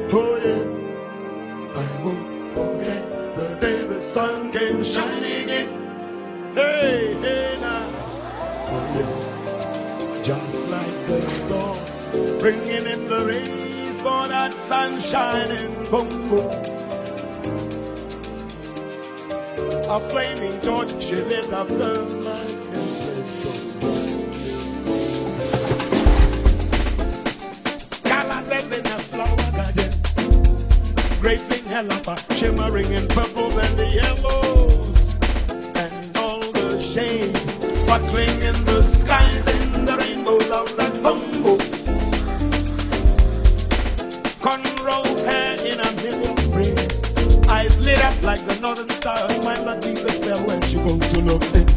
Oh yeah, I won't forget the day the sun came shining in. Hey, hey now. Oh yeah, just like the dawn, bringing in the rays for that sunshine in Congo. A flaming torch, she lit up the marketplace. Galas in a flower garden, great big helper, shimmering in purple and the yellows, and all the shades sparkling in the skies in the rainbows of the Congo. Cornrow hair in a middle braid, eyes lit up like the northern stars. Smile that Jesus fell when she goes to look in.